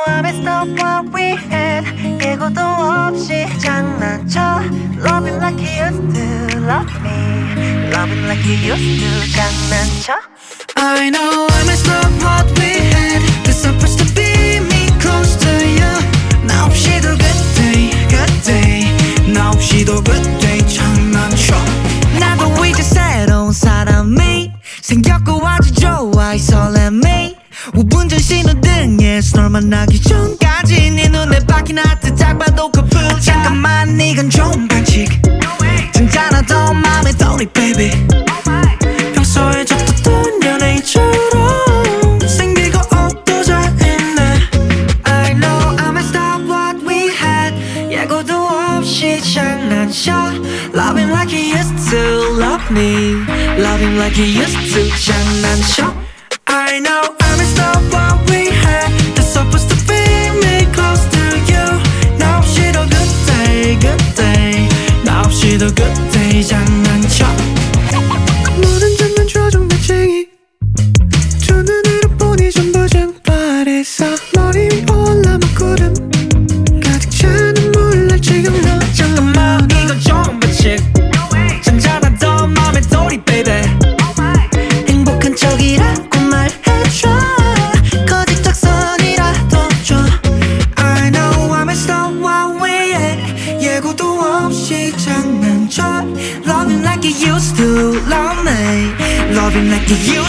I messed up what we had. 예고도 없이 장난쳐. Loving like you used to love me. Loving like you used to 장난쳐. I know I messed up what we had. It's supposed to be me close to you. 나 없이도 good day, good day. 나 없이도 good day 장난쳐. 나도 이제 새로운 사람이 생겼고 아주 좋아 이 설렘이 5분 전 신호등에 널 만나기 전까지 네 눈에 박힌 하트 딱 봐도 커플 잠깐만 이건 좀 반칙 진짜나도 맘에 떠오르 baby 평소에 줬던 연예인처럼 생기고 옷도 잘 입네 I know I messed up what we had 예고도 없이 장난쳐 Love him like he used to love me Love him like he used to 장난쳐 I know I messed up what we had It's supposed to be me close to you 나 없이도 good day, good day 나 없이도 good day 장난쳐 모든 점만 조종 매칭이 두 눈으로 보니 전부 증발해서 머리 위 올라만 구름 가득 찬 눈물 날 지금 너 잠깐만 이건 좀 반칙 잔잔하던 맘에 돌이 baby 행복한 척이라고 말해줘 거짓 작성이라도 줘 I know I messed up what we had 예고도 없이 장난쳐 Love him like you used to love me Love him like you